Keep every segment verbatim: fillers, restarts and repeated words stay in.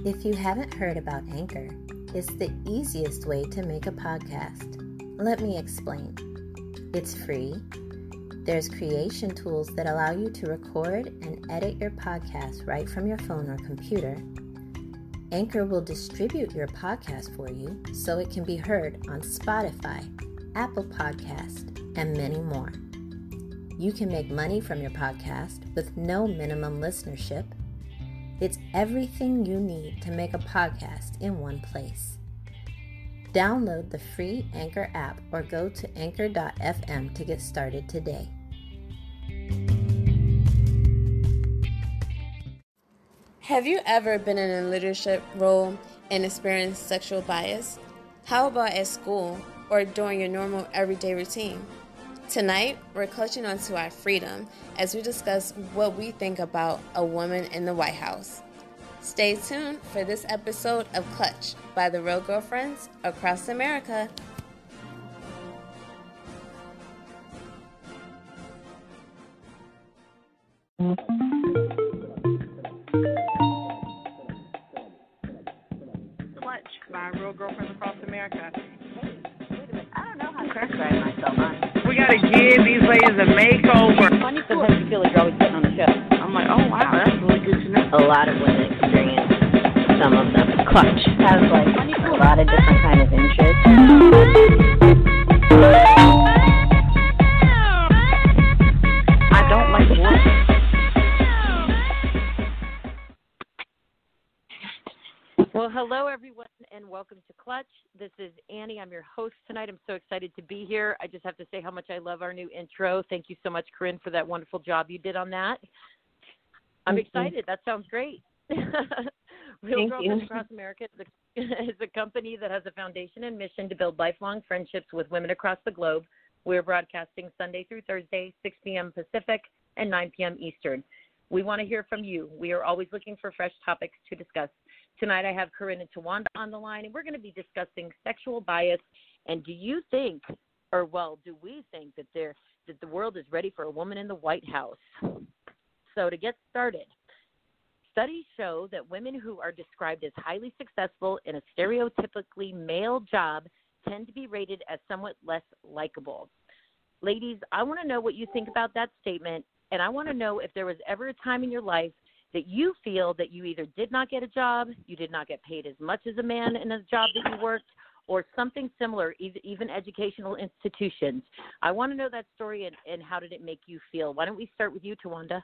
If you haven't heard about Anchor, it's the easiest way to make a podcast. Let me explain. It's free. There's creation tools that allow you to record and edit your podcast right from your phone or computer. Anchor will distribute your podcast for you so it can be heard on Spotify, Apple Podcast, and many more. You can make money from your podcast with no minimum listenership. It's everything you need to make a podcast in one place. Download the free Anchor app or go to anchor dot f m to get started today. Have you ever been in a leadership role and experienced sexual bias? How about at school or during your normal everyday routine? Tonight, we're clutching onto our freedom as we discuss what we think about a woman in the White House. Stay tuned for this episode of Clutch by the Real Girlfriends across America. Clutch by Real Girlfriends across America. I don't know how to characterize myself, honestly. We gotta give these ladies a makeover. Funny, sometimes you feel like you're always getting on the show. I'm like, oh wow, that's really good to know. A lot of women experience some of them. Clutch has like a lot of different kind of interests. I don't like women. Well, hello, everyone, and welcome to Clutch. This is Annie. I'm your host tonight. I'm so excited to be here. I just have to say how much I love our new intro. Thank you so much, Corinne, for that wonderful job you did on that. I'm Thank excited. you. That sounds great. Real Thank Girlfriends you. Across America is a, is a company that has a foundation and mission to build lifelong friendships with women across the globe. We're broadcasting Sunday through Thursday, six p.m. Pacific and nine p.m. Eastern. We want to hear from you. We are always looking for fresh topics to discuss. Tonight I have Corinne and Tawanda on the line, and we're going to be discussing sexual bias. And do you think, or well, do we think that there that the world is ready for a woman in the White House? So to get started, studies show that women who are described as highly successful in a stereotypically male job tend to be rated as somewhat less likable. Ladies, I want to know what you think about that statement, and I want to know if there was ever a time in your life that you feel that you either did not get a job, you did not get paid as much as a man in a job that you worked, or something similar, even educational institutions. I want to know that story and, and how did it make you feel. Why don't we start with you, Tawanda?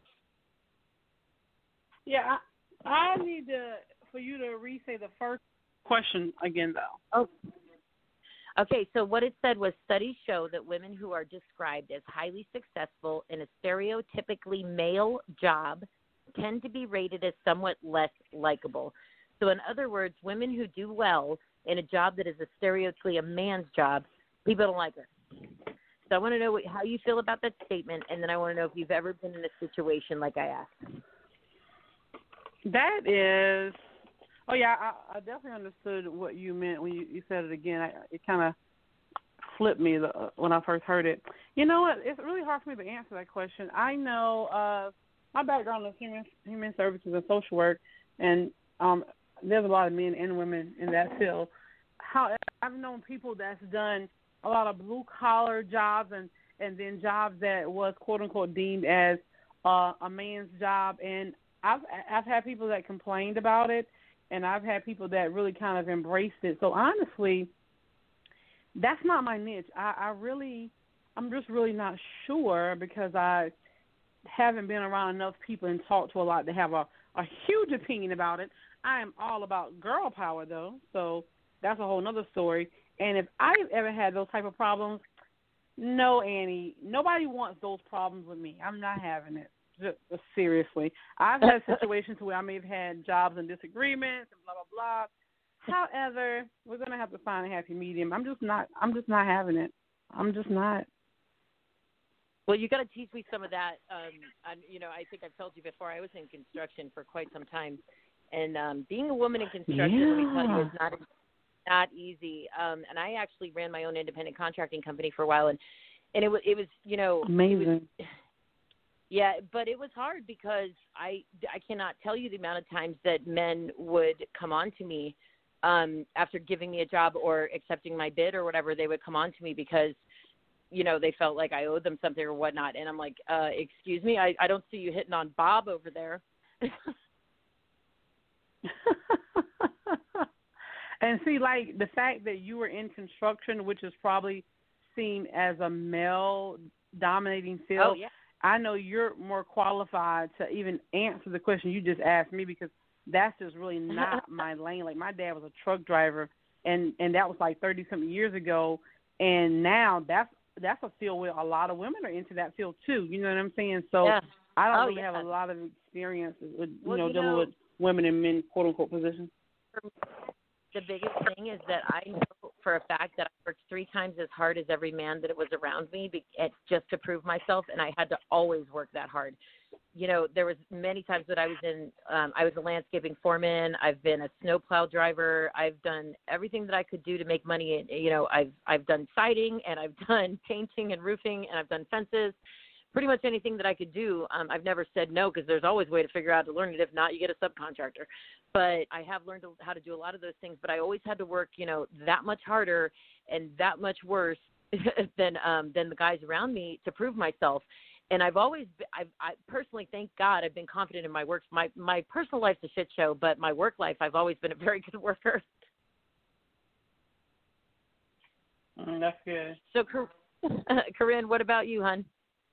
Yeah, I, I need to for you to re-say the first question again, though. Oh. Okay, so what it said was studies show that women who are described as highly successful in a stereotypically male job tend to be rated as somewhat less likable. So in other words, women who do well in a job that is a stereotypically a man's job, people don't like her. So I want to know what, how you feel about that statement, and then I want to know if you've ever been in a situation like I asked. That is, oh yeah, I, I definitely understood what you meant when you, you said it again. I, it kind of flipped me the, when I first heard it. You know what? It's really hard for me to answer that question. I know uh, my background is human human services and social work, and um, there's a lot of men and women in that field. However, I've known people that's done a lot of blue collar jobs and, and then jobs that was quote unquote deemed as uh, a man's job, and I've I've had people that complained about it, and I've had people that really kind of embraced it. So honestly, that's not my niche. I, I really, I'm just really not sure because I haven't been around enough people and talked to a lot to have a, a huge opinion about it. I am all about girl power, though, so that's a whole other story. And if I've ever had those type of problems, no, Annie, nobody wants those problems with me. I'm not having it. Just, seriously. I've had situations where I may have had jobs and disagreements and blah, blah, blah. However, we're going to have to find a happy medium. I'm just not, I'm just not having it. I'm just not. Well, you got to teach me some of that. Um, I'm, you know, I think I've told you before, I was in construction for quite some time. And um, being a woman in construction, yeah. let me tell you, is not not easy. Um, and I actually ran my own independent contracting company for a while. And, and it was, it was, you know. Amazing. It was, Yeah, but it was hard because I, I cannot tell you the amount of times that men would come on to me um, after giving me a job or accepting my bid or whatever. They would come on to me because, you know, they felt like I owed them something or whatnot. And I'm like, uh, excuse me, I, I don't see you hitting on Bob over there. And see, like the fact that you were in construction, which is probably seen as a male-dominating field, Oh, yeah. I know you're more qualified to even answer the question you just asked me because that's just really not my lane. Like my dad was a truck driver, and, and that was like thirty-something years ago, and now that's that's a field where a lot of women are into that field too. You know what I'm saying? So Yeah. I don't Oh, really yeah. have a lot of experience with you Well, know you dealing know, with women in men quote unquote positions. The biggest thing is that I know for a fact that I worked three times as hard as every man that was around me be- just to prove myself, and I had to always work that hard. You know, there was many times that I was in, um, I was a landscaping foreman. I've been a snowplow driver. I've done everything that I could do to make money. You know, I've I've done siding, and I've done painting and roofing, and I've done fences. Pretty much anything that I could do. Um, I've never said no because there's always a way to figure out to learn it. If not, you get a subcontractor. But I have learned how to do a lot of those things. But I always had to work, you know, that much harder and that much worse than um, than the guys around me to prove myself. And I've always, been, I've, I personally, thank God, I've been confident in my work. My my personal life's a shit show, but my work life, I've always been a very good worker. Mm, that's good. So, Corinne, what about you, hon?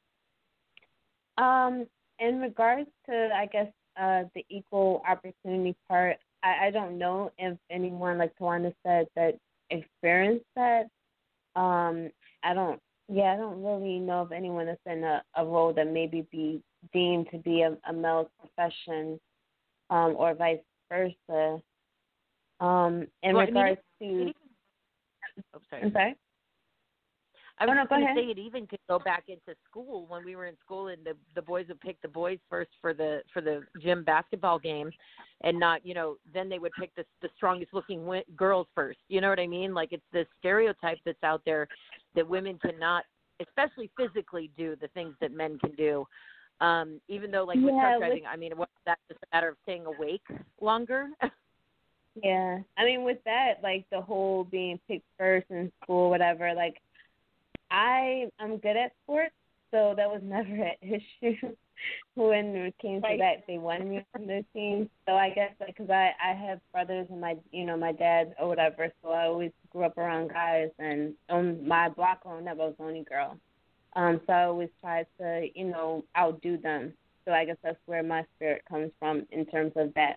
Um, in regards to, I guess, uh, the equal opportunity part, I, I don't know if anyone, like Tawanda said, that experienced that. Um, I don't, yeah, I don't really know if anyone that's in a, a role that maybe be deemed to be a, a male profession, um, or vice versa. Um, in well, regards I mean, to, oh, sorry. I'm sorry. I was oh, no, going to ahead. say it even could go back into school when we were in school, and the the boys would pick the boys first for the for the gym basketball game, and not, you know, then they would pick the the strongest looking wi- girls first. You know what I mean? Like it's this stereotype that's out there that women cannot, especially physically, do the things that men can do. Um, even though, like with Yeah, truck driving, with- I mean, what, that's just a matter of staying awake longer. Yeah, I mean, with that, like the whole being picked first in school, whatever, like, I am good at sports, so that was never an issue when it came to that. They wanted me on their team, so I guess like because I I have brothers and my you know my dad or whatever, so I always grew up around guys, and on my block growing up I was the only girl, um so I always tried to you know outdo them. So I guess that's where my spirit comes from in terms of that.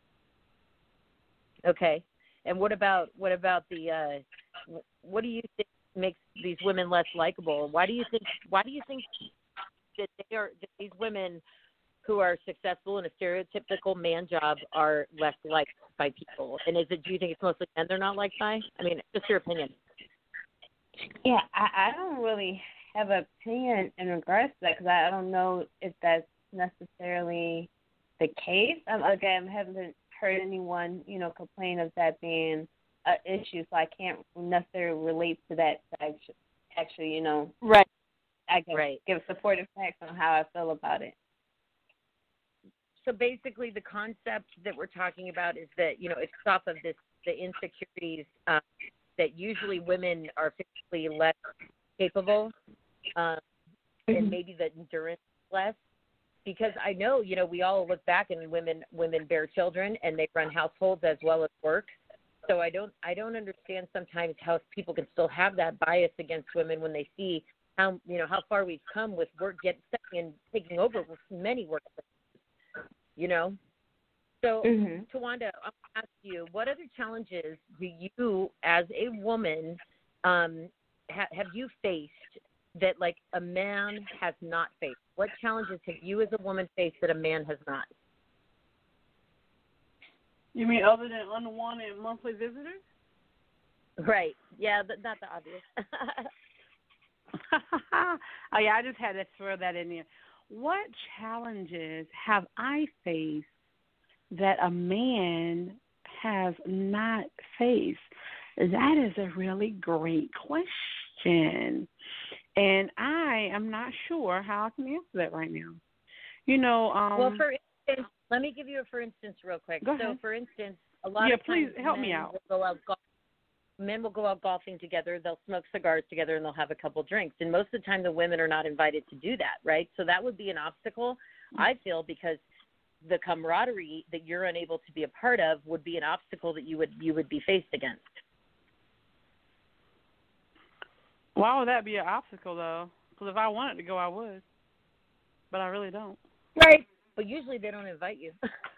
Okay, and what about what about the uh, what do you think makes these women less likable? Why do you think why do you think that they are that these women who are successful in a stereotypical man job are less liked by people? And is it do you think it's mostly men they're not liked by? I mean, just your opinion. Yeah, I, I don't really have an opinion in regards to that because I, I don't know if that's necessarily the case. Um, again, I haven't heard anyone, you know, complain of that being an issue, so I can't necessarily relate to that to actually, actually, you know, Right. I guess Right. give supportive facts on how I feel about it. So basically, the concept that we're talking about is that, you know, it's off of this the insecurities um, that usually women are physically less capable, um, Mm-hmm. and maybe the endurance less. Because I know, you know, we all look back and women women bear children and they run households as well as work. So I don't I don't understand sometimes how people can still have that bias against women when they see how you know how far we've come with work getting and taking over with many workplaces. You know. So Mm-hmm. Tawanda, I'll ask you, what other challenges do you, as a woman, um, ha- have you faced that like a man has not faced? What challenges have you as a woman faced that a man has not? You mean other than unwanted monthly visitors? Right. Yeah, but not the obvious. Oh, yeah, I just had to throw that in there. What challenges have I faced that a man has not faced? That is a really great question. And I am not sure how I can answer that right now. You know, um, well, for instance, let me give you a for instance real quick. Go so, ahead. for instance, a lot yeah, of please times help men me out. will go out golf- men will go out golfing together. They'll smoke cigars together, and they'll have a couple drinks. And most of the time, the women are not invited to do that, right? So that would be an obstacle, I feel, because the camaraderie that you're unable to be a part of would be an obstacle that you would you would be faced against. Why would that be an obstacle, though? Because if I wanted to go, I would. But I really don't. Right. But usually they don't invite you.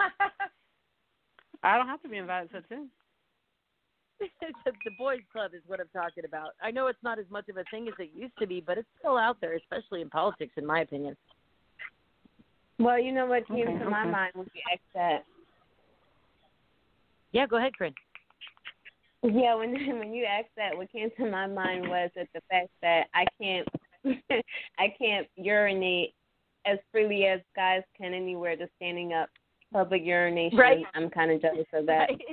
I don't have to be invited to attend. The boys' club is what I'm talking about. I know it's not as much of a thing as it used to be, but it's still out there, especially in politics, in my opinion. Well, you know what came Okay, to okay. my mind when you asked that? Yeah, go ahead, Corinne. Yeah, when when you asked that, what came to my mind was that the fact that I can't I can't urinate as freely as guys can anywhere. Just standing up, public urination. Right. I'm kind of jealous of that. Right.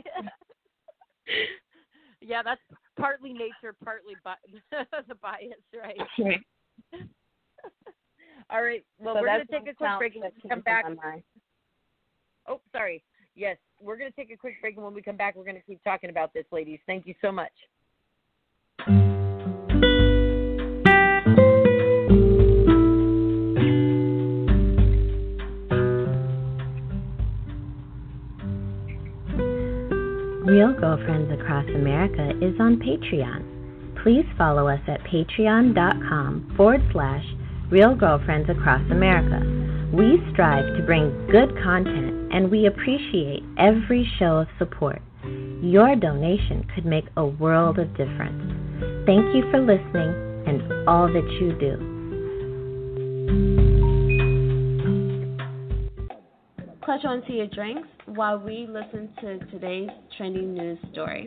Yeah, that's partly nature, partly bi- the bias, right? All right. Well, So we're going that's to take a quick one break and that when we come came back. to my mind. Oh, sorry. Yes, we're going to take a quick break, and when we come back, we're going to keep talking about this, ladies. Thank you so much. Real Girlfriends Across America is on Patreon. Please follow us at patreon.com forward slash Real Girlfriends Across America. We strive to bring good content, and we appreciate every show of support. Your donation could make a world of difference. Thank you for listening and all that you do. Clutch onto your drinks while we listen to today's trending news story.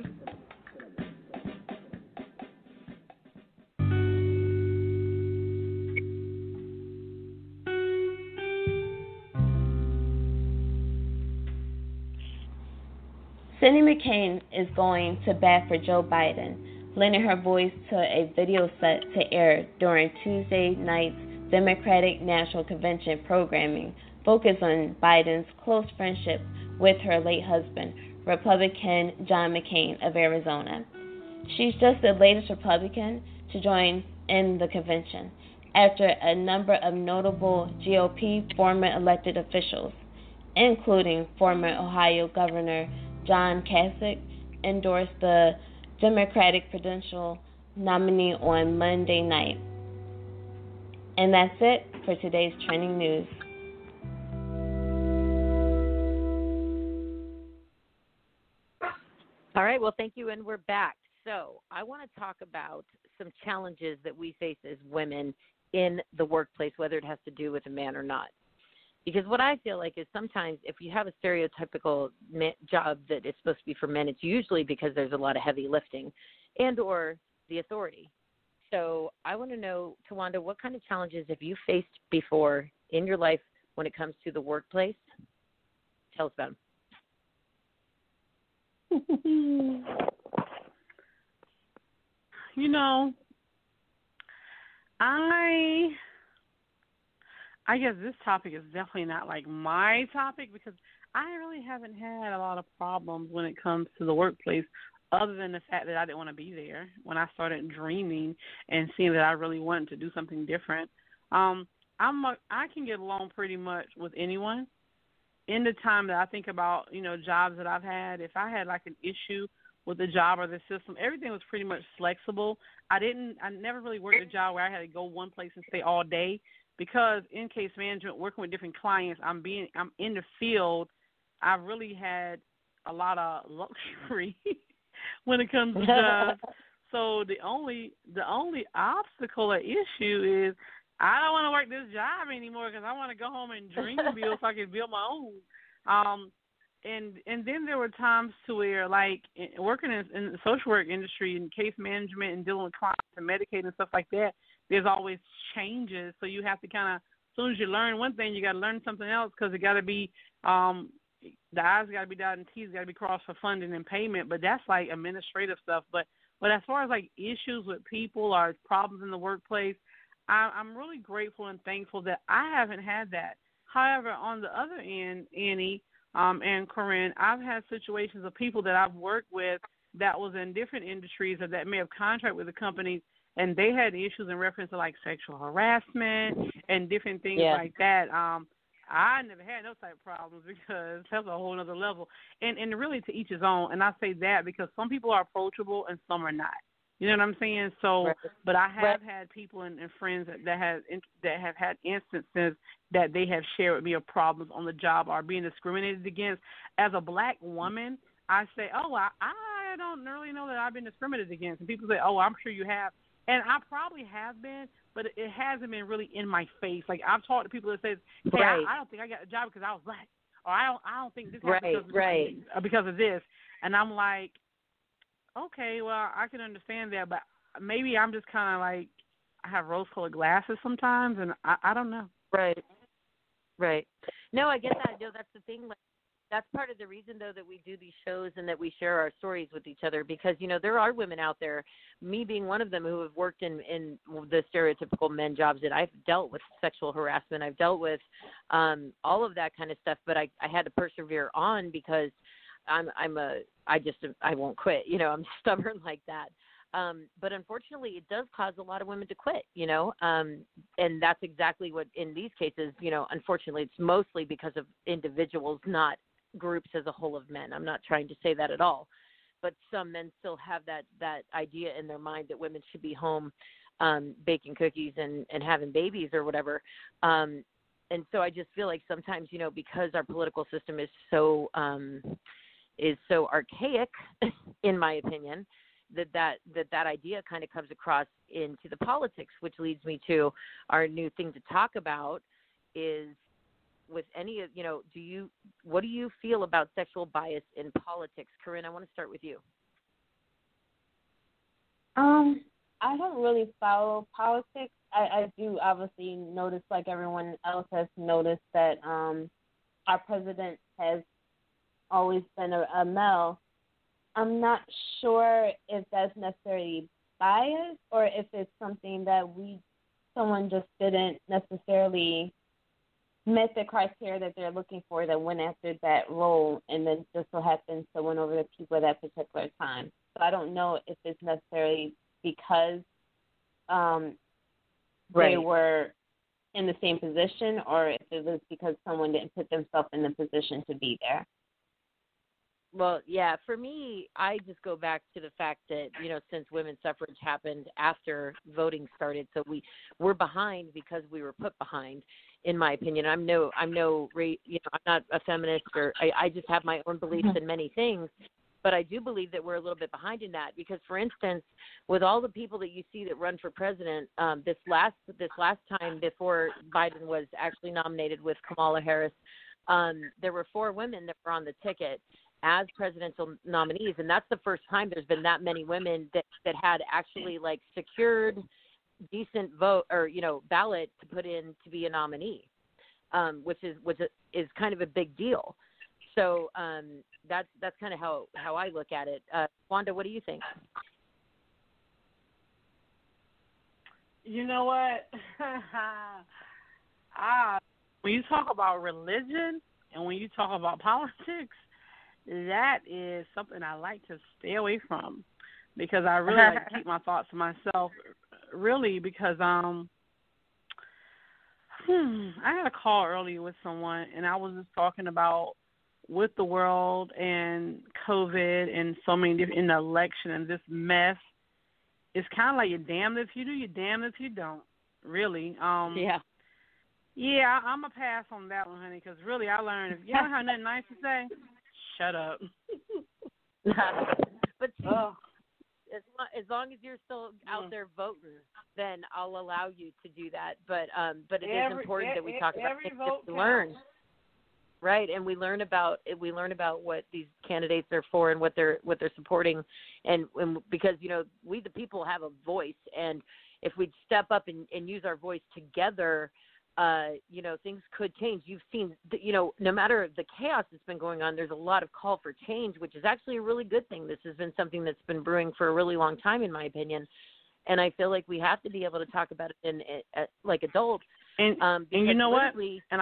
Cindy McCain is going to bat for Joe Biden, lending her voice to a video set to air during Tuesday night's Democratic National Convention programming focused on Biden's close friendship with her late husband, Republican John McCain of Arizona. She's just the latest Republican to join in the convention, after a number of notable G O P former elected officials, including former Ohio Governor John Kasich, endorsed the Democratic presidential nominee on Monday night. And that's it for today's trending news. All right, well, thank you, and we're back. So I want to talk about some challenges that we face as women in the workplace, whether it has to do with a man or not. Because what I feel like is sometimes if you have a stereotypical job that is supposed to be for men, it's usually because there's a lot of heavy lifting and or the authority. So I want to know, Tawanda, what kind of challenges have you faced before in your life when it comes to the workplace? Tell us about them. You know, I I guess this topic is definitely not like my topic because I really haven't had a lot of problems when it comes to the workplace, other than the fact that I didn't want to be there when I started dreaming and seeing that I really wanted to do something different. Um, I'm a, I can get along pretty much with anyone. In the time that I think about, you know, jobs that I've had, if I had like an issue with the job or the system, everything was pretty much flexible. I didn't, I never really worked a job where I had to go one place and stay all day because in case management, working with different clients, I'm being, I'm in the field. I've really had a lot of luxury when it comes to jobs. So the only, the only obstacle or issue is I don't want to work this job anymore because I want to go home and dream build so I can build my own. Um, and and then there were times to where, like, working in, in the social work industry and case management and dealing with clients and Medicaid and stuff like that, there's always changes. So you have to kind of, as soon as you learn one thing, you got to learn something else because it got to be, um, the I's got to be dotted and T's got to be crossed for funding and payment. But that's like administrative stuff. But but as far as like issues with people or problems in the workplace, I, I'm really grateful and thankful that I haven't had that. However, on the other end, Annie um, and Corinne, I've had situations of people that I've worked with that was in different industries or that may have contracted with the companies, and they had issues in reference to like sexual harassment and different things yeah. like that. Um, I never had those type of problems because that's a whole other level. And and really to each his own. And I say that because some people are approachable and some are not. You know what I'm saying? So, right. but I have right. had people and, and friends that, that have that have had instances that they have shared with me of problems on the job or being discriminated against. As a black woman, I say, oh, I, I don't really know that I've been discriminated against. And people say, oh, I'm sure you have. And I probably have been, but it hasn't been really in my face. Like I've talked to people that say, hey, right. I, I don't think I got a job because I was black, or I don't, I don't think this happened right. because, right. of, because of this. And I'm like, okay, well, I can understand that, but maybe I'm just kind of like I have rose-colored glasses sometimes, and I, I don't know. Right, right. No, I get that. No, that's the thing. Like, that's part of the reason, though, that we do these shows and that we share our stories with each other because, you know, there are women out there, me being one of them, who have worked in, in the stereotypical men jobs, and I've dealt with sexual harassment. I've dealt with um, all of that kind of stuff, but I, I had to persevere on because I'm I'm a I just I won't quit. You know, I'm stubborn like that. Um, but unfortunately, it does cause a lot of women to quit. You know, um, and that's exactly what in these cases. You know, unfortunately, it's mostly because of individuals, not groups as a whole of men. I'm not trying to say that at all. But some men still have that that idea in their mind that women should be home um, baking cookies and, and having babies or whatever. Um, and so I just feel like sometimes, you know, because our political system is so um, is so archaic, in my opinion, that that, that that idea kind of comes across into the politics, which leads me to our new thing to talk about is with any of, you know, do you, what do you feel about sexual bias in politics? Corinne, I want to start with you. Um, I don't really follow politics. I, I do obviously notice, like everyone else has noticed, that um, our president has always been a, a male. I'm not sure if that's necessarily bias or if it's something that we, someone just didn't necessarily met the criteria that they're looking for that went after that role and then just so happens to win over the people at that particular time. So I don't know if it's necessarily because um, right. they were in the same position or if it was because someone didn't put themselves in the position to be there. Well, yeah, for me, I just go back to the fact that, you know, since women's suffrage happened after voting started, so we we're behind because we were put behind, in my opinion. I'm no, I'm no, you know, I'm not a feminist or I, I just have my own beliefs in many things, but I do believe that we're a little bit behind in that because, for instance, with all the people that you see that run for president, um, this last this last time before Biden was actually nominated with Kamala Harris, um, there were four women that were on the ticket as presidential nominees, and that's the first time there's been that many women that, that had actually like secured decent vote or, you know, ballot to put in to be a nominee, um, which is which is kind of a big deal. So um, that's that's kind of how, how I look at it. Uh, Wanda, what do you think? You know what? ah, when you talk about religion and when you talk about politics, that is something I like to stay away from because I really like to keep my thoughts to myself, really, because um, hmm, I had a call earlier with someone, and I was just talking about with the world and COVID and so many different, in the election and this mess, it's kind of like you're damned if you do, you're damned if you don't, really. Um, yeah. Yeah, I'm going to pass on that one, honey, because really I learned if you don't have nothing nice to say, shut up. But see, oh. as, long, as long as you're still out there voting, then I'll allow you to do that. But um, but it every, is important every, that we talk about things vote that we learn, right? And we learn about we learn about what these candidates are for and what they're what they're supporting, and, and because you know we the people have a voice, and if we step up and, and use our voice together. Uh, you know, things could change. You've seen, you know, no matter the chaos that's been going on, there's a lot of call for change, which is actually a really good thing. This has been something that's been brewing for a really long time, in my opinion. And I feel like we have to be able to talk about it in, in, in like adults. And, um, and you know what? And I'm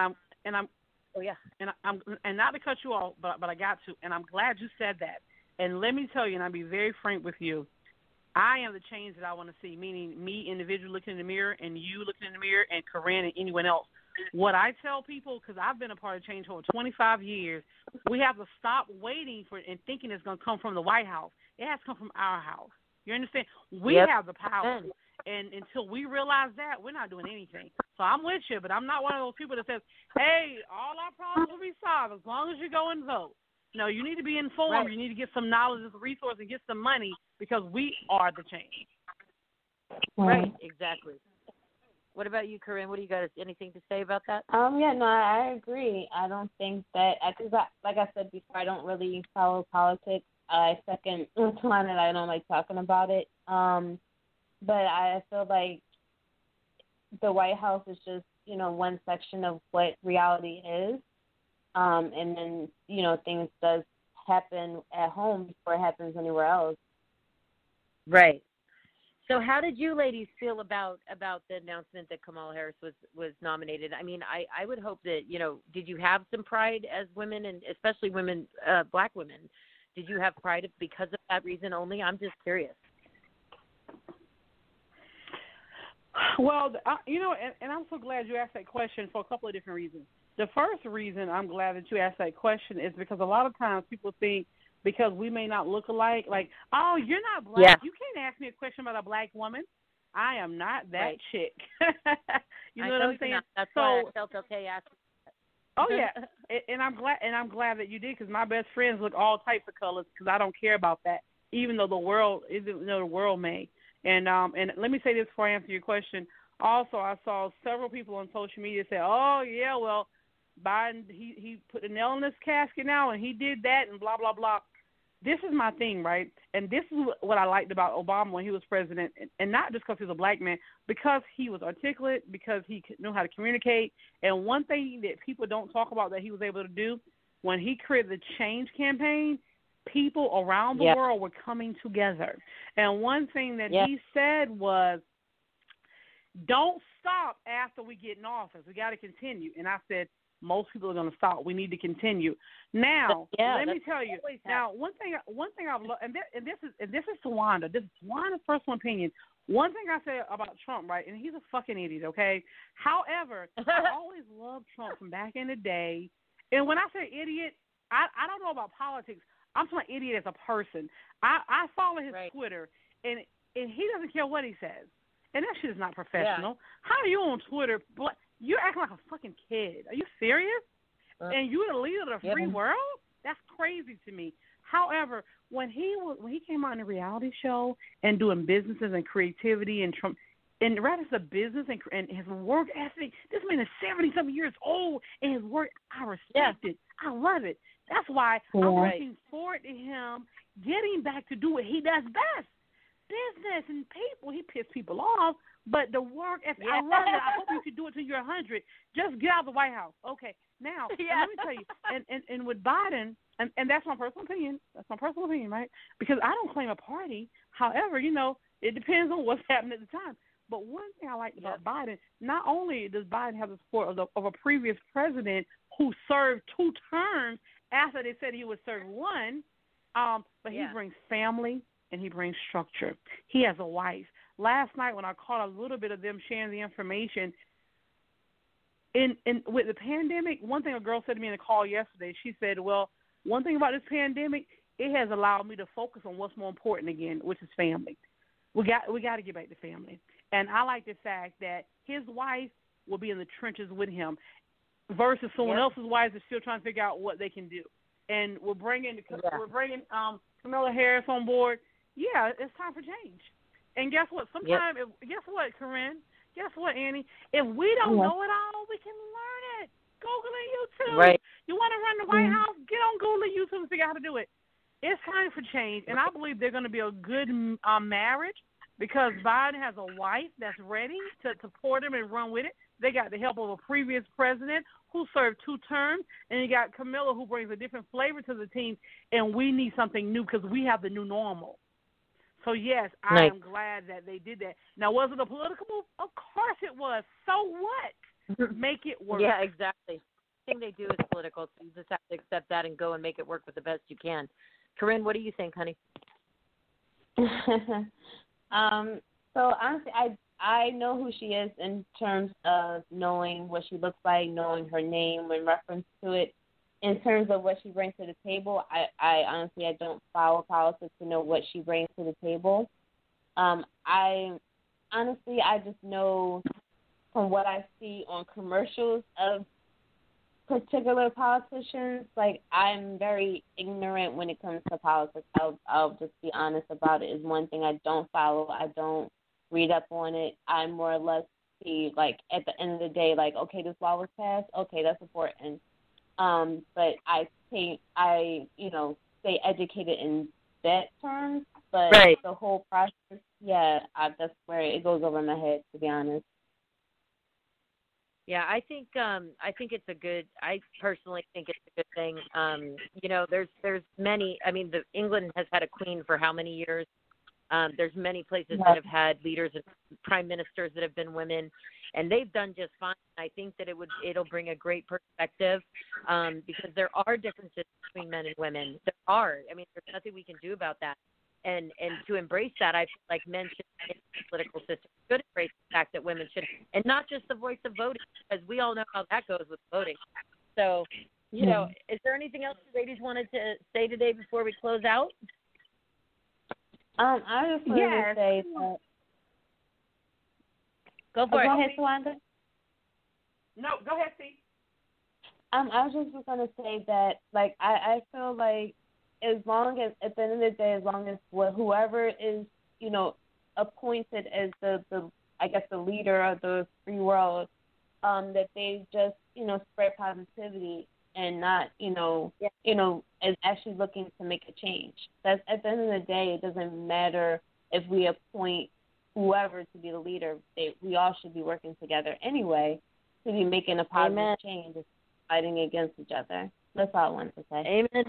and I'm Oh yeah. and I- I'm and not to cut you off, but but I got to, and I'm glad you said that. And let me tell you, and I'll be very frank with you, I am the change that I want to see. Meaning, me individually looking in the mirror, and you looking in the mirror, and Corinne and anyone else. What I tell people, because I've been a part of change for over twenty-five years, we have to stop waiting for and thinking it's going to come from the White House. It has to come from our house. You understand? We Yep. have the power. And until we realize that, we're not doing anything. So I'm with you, but I'm not one of those people that says, hey, all our problems will be solved as long as you go and vote. No, you need to be informed. Right. You need to get some knowledge, some resources, and get some money because we are the change. Right, exactly. What about you, Corinne? What do you got? Anything to say about that? Um, yeah, no, I, I agree. I don't think that, because I, like I said before, I don't really follow politics. I second Antoine and I don't like talking about it. Um, but I feel like the White House is just, you know, one section of what reality is. Um, and then, you know, things does happen at home before it happens anywhere else. Right. So how did you ladies feel about, about the announcement that Kamala Harris was, was nominated? I mean, I, I would hope that, you know, did you have some pride as women, and especially women, uh, black women? Did you have pride because of that reason only? I'm just curious. Well, I, you know, and, and I'm so glad you asked that question for a couple of different reasons. The first reason I'm glad that you asked that question is because a lot of times people think because we may not look alike, like, oh, you're not black. Yeah. You can't ask me a question about a black woman. I am not that Right. chick. you know I what know I'm saying? not. That's so, why I felt okay asking. oh yeah, and, and I'm glad, and I'm glad that you did because my best friends look all types of colors because I don't care about that, even though the world, even though the world may. And um, and let me say this before I answer your question. Also, I saw several people on social media say, "Oh yeah, well, Biden he he put a nail in his casket now, and he did that, and blah blah blah." This is my thing, right? And this is what I liked about Obama when he was president, and, and not just because he was a black man, because he was articulate, because he knew how to communicate. And one thing that people don't talk about that he was able to do when he created the Change campaign, people around the Yep. world were coming together. And one thing that Yep. he said was, don't stop after we get in office. We got to continue. And I said, most people are going to stop. We need to continue. Now, Yeah, let me that's tell you. always Now, one thing, one thing I've lo- and, this, and this is and this is Tawanda. This is Tawanda's personal opinion. One thing I say about Trump, right? And he's a fucking idiot, okay? However, I always loved Trump from back in the day. And when I say idiot, I I don't know about politics. I'm talking about idiot as a person. I I follow his Right. Twitter, and and he doesn't care what he says. And that shit is not professional. Yeah. How are you on Twitter? But you're acting like a fucking kid. Are you serious? Uh, and you're the leader of the free yeah. world? That's crazy to me. However, when he was, when he came out in a reality show and doing businesses and creativity and Trump, and rather the business and, and his work ethic, this man is seventy something years old, and his work, I respect yeah. it. I love it. That's why yeah. I'm looking forward to him getting back to do what he does best. Business and people. He pissed people off, but the work ethic, yeah. I love it. I hope you can do it till you're one hundred. Just get out of the White House. Okay. Now, yeah. let me tell you, and, and, and with Biden, and, and that's my personal opinion. That's my personal opinion, right? Because I don't claim a party. However, you know, it depends on what's happening at the time. But one thing I like about yep. Biden, not only does Biden have the support of, the, of a previous president who served two terms after they said he would serve one, um, but yeah. he brings family and he brings structure. He has a wife. Last night when I caught a little bit of them sharing the information, in, in with the pandemic, one thing a girl said to me in a call yesterday, she said, well, one thing about this pandemic, it has allowed me to focus on what's more important again, which is family. We got we got to get back to family. And I like the fact that his wife will be in the trenches with him versus someone yep. else's wife is still trying to figure out what they can do. And we're bringing yeah. we're bringing um, Kamala Harris on board. Yeah, it's time for change. And guess what? Sometimes, yep. guess what, Corinne? Guess what, Annie? If we don't yeah. know it all, we can learn it. Google and YouTube. Right. You want to run the White mm-hmm. House? Get on Google and YouTube and figure out how to do it. It's time for change, and I believe they're going to be a good um, marriage because Biden has a wife that's ready to support him and run with it. They got the help of a previous president who served two terms, and you got Camilla who brings a different flavor to the team, and we need something new because we have the new normal. So, yes, I nice. am glad that they did that. Now, was it a political move? Of course it was. So what? Make it work. Yeah, exactly. everything they do is political, so you just have to accept that and go and make it work with the best you can. Corinne, what do you think, honey? um, so honestly, I I know who she is in terms of knowing what she looks like, knowing her name in reference to it. In terms of what she brings to the table, I, I honestly I don't follow politics to know what she brings to the table. Um, I honestly I just know from what I see on commercials of particular politicians, like I'm very ignorant when it comes to politics. I'll, I'll just be honest about it. Is one thing I don't follow. I don't read up on it. I more or less see, like, at the end of the day, like, okay, this law was passed. Okay, that's important. Um, but I think I, you know, stay educated in that terms. But right. the whole process, yeah, I, that's where it goes over my head, to be honest. Yeah, I think um, I think it's a good. I personally think it's a good thing. Um, you know, there's there's many. I mean, the England has had a queen for how many years? Um, there's many places yeah. that have had leaders and prime ministers that have been women, and they've done just fine. I think that it would it'll bring a great perspective um, because there are differences between men and women. There are. I mean, there's nothing we can do about that. And and to embrace that, I feel like men should, in the political system, should embrace the fact that women should, and not just the voice of voting, because we all know how that goes with voting. So, you know, is there anything else you ladies wanted to say today before we close out? Um, I just wanted yes. to say that. Go for oh, it. Go ahead, Tawanda. No, go ahead, Steve. Um, I was just going to say that, like, I, I feel like as long as, at the end of the day, as long as whoever is, you know, appointed as the, the I guess, the leader of the free world, um, that they just, you know, spread positivity and not, you know, yeah. you know, as actually looking to make a change. That's, at the end of the day, it doesn't matter if we appoint whoever to be the leader. They, we all should be working together anyway to be making a positive Amen. change and fighting against each other. That's all I wanted to say. Amen.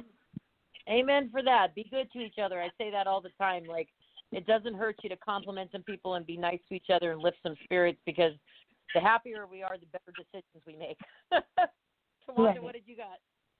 Amen for that. Be good to each other. I say that all the time. Like, it doesn't hurt you to compliment some people and be nice to each other and lift some spirits, because the happier we are, the better decisions we make. Tawanda, what did you got?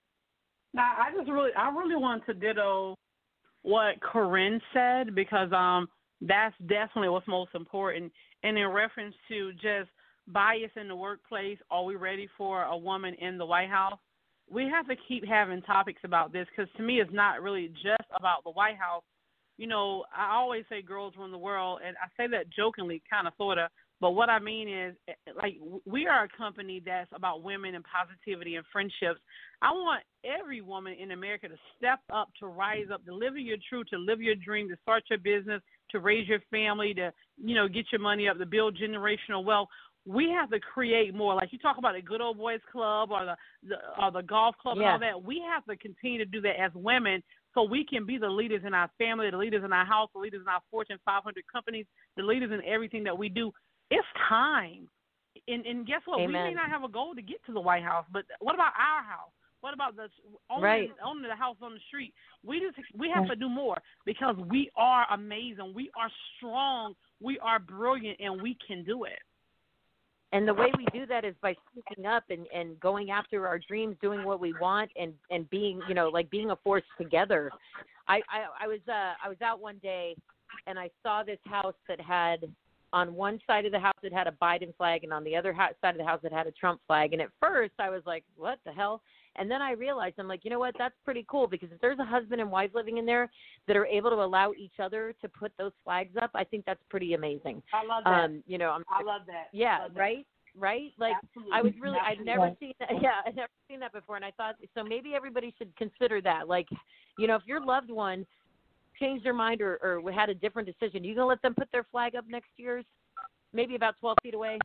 Now, I just really, I really want to ditto what Corinne said, because um, that's definitely what's most important. And in reference to just bias in the workplace, are we ready for a woman in the White House? We have to keep having topics about this, because to me it's not really just about the White House. You know, I always say girls run the world, and I say that jokingly, kind of, sort of. But what I mean is, like, we are a company that's about women and positivity and friendships. I want every woman in America to step up, to rise up, to live your truth, to live your dream, to start your business, to raise your family, to, you know, get your money up, to build generational wealth. We have to create more. Like you talk about the Good Old Boys Club or the, the or the golf club yeah. and all that. We have to continue to do that as women, so we can be the leaders in our family, the leaders in our house, the leaders in our Fortune five hundred companies, the leaders in everything that we do. It's time. And, and guess what? Amen. We may not have a goal to get to the White House, but what about our house? What about the owning, right. owning the house on the street? We just we have to do more, because we are amazing. We are strong. We are brilliant, and we can do it. And the way we do that is by speaking up and, and going after our dreams, doing what we want, and, and being, you know, like being a force together. I, I, I was uh, I was out one day, and I saw this house that had, on one side of the house it had a Biden flag, and on the other ha- side of the house it had a Trump flag. And at first I was like, what the hell? And then I realized, I'm like, you know what, that's pretty cool, because if there's a husband and wife living in there that are able to allow each other to put those flags up, I think that's pretty amazing. I love that. Um, you know, I'm, I love that. Yeah, love that. right? Right? Like, Absolutely. I was really, Absolutely. I've never seen that. Yeah, I've never seen that before. And I thought, so maybe everybody should consider that. Like, you know, if your loved one changed their mind or, or had a different decision, you going to let them put their flag up next to yours? Maybe about twelve feet away.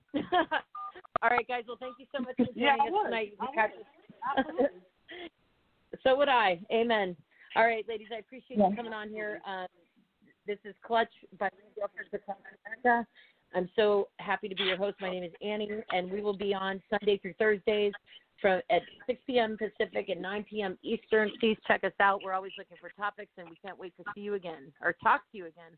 All right, guys. Well, thank you so much for joining yeah, us would. tonight. Absolutely. So would I. Amen. All right, ladies, I appreciate yeah. you coming on here. Um, this is Clutch by Girlfriends Across America. I'm so happy to be your host. My name is Annie, and we will be on Sunday through Thursdays from at six p.m. Pacific and nine p.m. Eastern. Please check us out. We're always looking for topics, and we can't wait to see you again or talk to you again.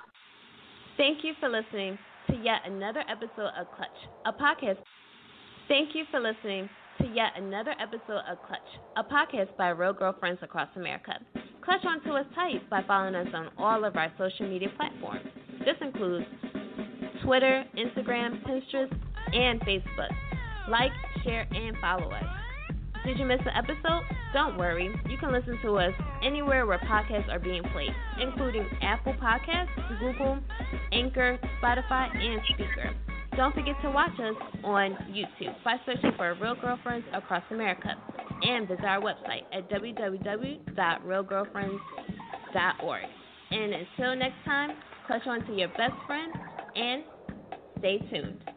Thank you for listening to yet another episode of Clutch, a podcast. Thank you for listening to yet another episode of Clutch, a podcast by Real Girlfriends across America. Clutch onto us tight by following us on all of our social media platforms. This includes Twitter, Instagram, Pinterest, and Facebook. Like, share, and follow us. Did you miss an episode? Don't worry. You can listen to us anywhere where podcasts are being played, including Apple Podcasts, Google, Anchor, Spotify, and Spreaker. Don't forget to watch us on YouTube by searching for Real Girlfriends Across America, and visit our website at w w w dot real girlfriends dot org. And until next time, clutch on to your best friend and stay tuned.